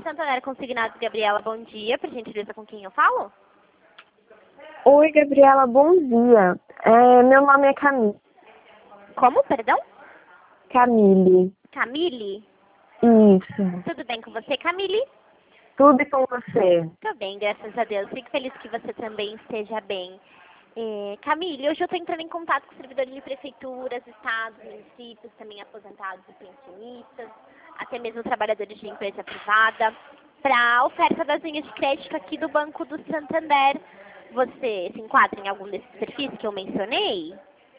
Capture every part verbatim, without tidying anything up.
Santander Consignados, Gabriela, bom dia. Por gentileza, com quem eu falo? Oi, Gabriela, bom dia. É, meu nome é Camille. Como, perdão? Camille. Camille? Isso. Tudo bem com você, Camille? Tudo com você? Tô bem, graças a Deus. Fico feliz que você também esteja bem. É, Camille, hoje eu estou entrando em contato com servidores de prefeituras, estados, municípios, também aposentados e pensionistas, até mesmo trabalhadores de empresa privada, para a oferta das linhas de crédito aqui do Banco do Santander. Você se enquadra em algum desses perfis que eu mencionei?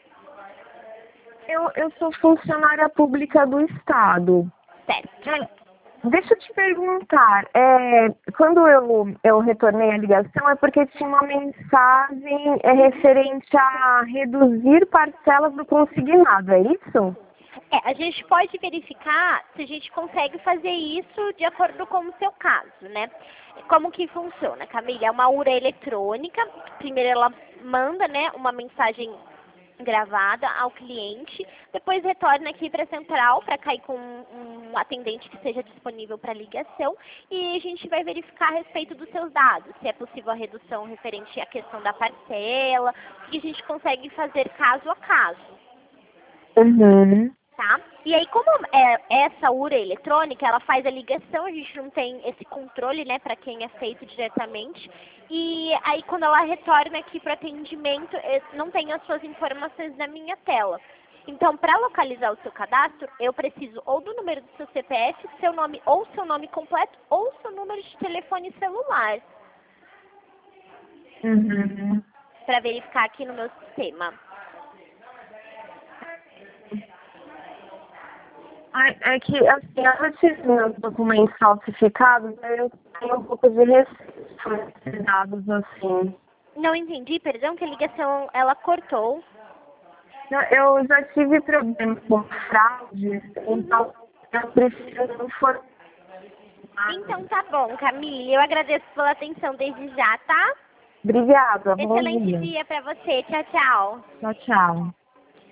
Eu, eu sou funcionária pública do Estado. Certo. Deixa eu te perguntar, é, quando eu, eu retornei a ligação é porque tinha uma mensagem é, referente a reduzir parcelas do consignado, é isso? É, a gente pode verificar se a gente consegue fazer isso de acordo com o seu caso, né? Como que funciona, Camila? É uma URA eletrônica. Primeiro ela manda, né, uma mensagem gravada ao cliente, depois retorna aqui para a central para cair com um, um atendente que seja disponível para ligação e a gente vai verificar a respeito dos seus dados, se é possível a redução referente à questão da parcela, o que a gente consegue fazer caso a caso. Uhum. Tá? E aí, como é, essa URA eletrônica, ela faz a ligação, a gente não tem esse controle, né, para quem é feito diretamente. E aí, quando ela retorna aqui para atendimento, não tem as suas informações na minha tela. Então, para localizar o seu cadastro, eu preciso ou do número do seu C P F, seu nome, ou seu nome completo, ou seu número de telefone celular, Uhum. para verificar aqui no meu sistema. É que, assim, eu tive meus documentos falsificados, aí eu tenho um pouco de receio com esses dados, assim. Não entendi, perdão, que a ligação, ela cortou. Não, eu já tive problemas com fraude, então eu preciso não for. Então tá bom, Camille. Eu agradeço pela atenção desde já, tá? Obrigada, bom Excelente dia. dia pra você. Tchau, tchau. Tchau, tchau.